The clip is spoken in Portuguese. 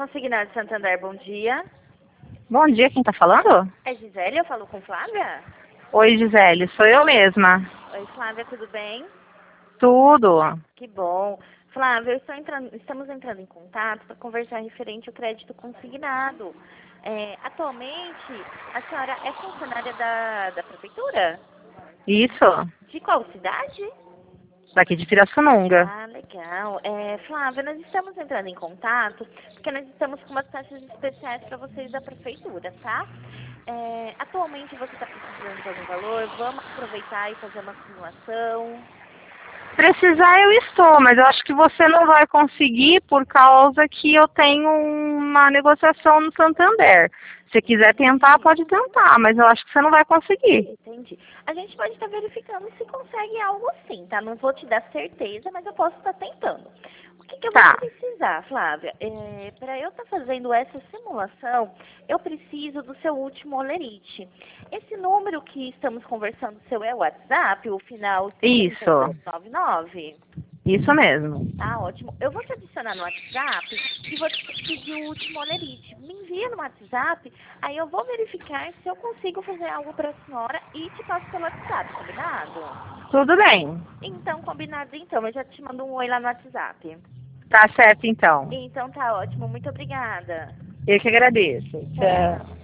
Consignado Santander, bom dia. Bom dia, quem tá falando? É Gisele, eu falo com Flávia? Oi, Gisele, sou eu mesma. Oi, Flávia, tudo bem? Tudo. Que bom. Flávia, estamos entrando em contato para conversar referente ao crédito consignado. Atualmente, a senhora é funcionária da prefeitura? Isso, De qual cidade? daqui de Pirassununga. Ah, legal. Flávia, nós estamos entrando em contato porque nós estamos com umas taxas especiais para vocês da prefeitura, tá? Atualmente você está precisando de algum valor? Vamos aproveitar e fazer uma simulação. Precisar eu estou, mas eu acho que você não vai conseguir por causa que eu tenho uma negociação no Santander. Se quiser tentar, pode tentar, mas eu acho que você não vai conseguir. Entendi. A gente pode estar verificando se consegue algo assim, tá? Não vou te dar certeza, mas eu posso estar tentando. O que eu vou Tá, precisar, Flávia? Para eu estar fazendo essa simulação, eu preciso do seu último olerite. Esse número que estamos conversando seu é o WhatsApp, o final isso, 5299? isso mesmo. Tá ótimo. Eu vou te adicionar no WhatsApp e vou te pedir o último olerite. Me envia no WhatsApp, aí eu vou verificar se eu consigo fazer algo para a senhora e te passo pelo WhatsApp, combinado? Tudo bem. Então, combinado então. Eu já te mando um oi lá no WhatsApp. Tá certo então. Então tá ótimo. Muito obrigada. Eu que agradeço. Tchau. Tchau.